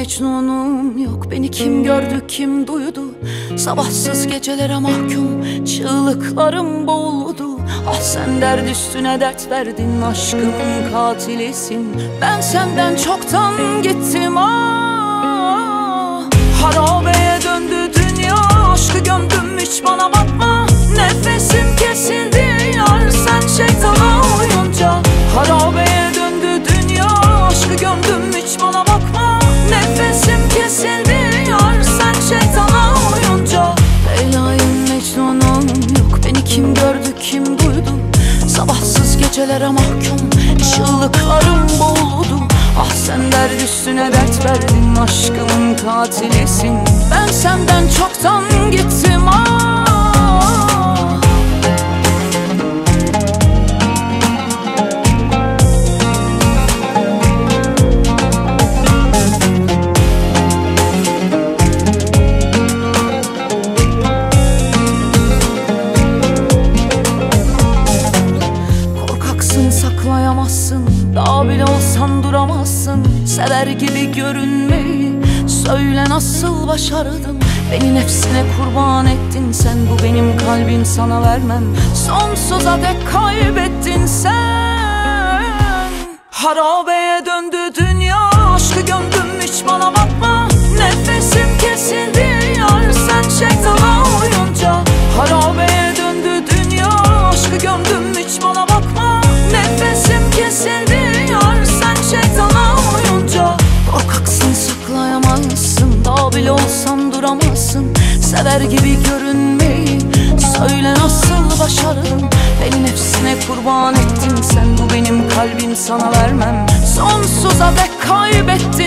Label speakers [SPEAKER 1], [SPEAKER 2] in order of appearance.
[SPEAKER 1] Mecnunum yok, beni kim gördü kim duydu. Sabahsız gecelere mahkum, çığlıklarım boğuldu. Ah sen dert üstüne dert verdin, aşkımın katilisin. Ben senden çoktan gittim ah. Harabeye döndü dünya, aşkı gömdüm hiç bana bakma. Nefesim kesildi yar sen şeytana uyunca. Harabeye döndü dünya, aşkı gömdüm hiç bana bakma. Nefesim kesildi yar sen şeytana uyunca. Leyla'yım Mecnun'um yok, beni kim gördü kim duydu. Sabahsız gecelere mahkum, çığlıklarım boğuldu. Ah sen dert üstüne dert verdin, aşkımın katilisin. Ben senden çoktan gittim ah. Saklayamazsın, dağ bile olsan duramazsın. Sever gibi görünmeyi söyle nasıl başardım. Beni nefsine kurban ettin sen, bu benim kalbim sana vermem. Sonsuza dek kaybettin sen. Harabeye döndü dünya, aşkı gömdüm hiç bana bakma. Nefesim kesildi yar sen şeytana uyunca. Harabeye döndü dünya, aşkı gömdüm hiç bana bakma. Nefesim kesildi yar sen şeytana uyunca. Korkaksın saklayamazsın, dağ bile olsan duramazsın. Sever gibi görünmeyi söyle nasıl başardım. Beni nefsine kurban ettin sen, bu benim kalbim sana vermem. Sonsuza dek kaybettin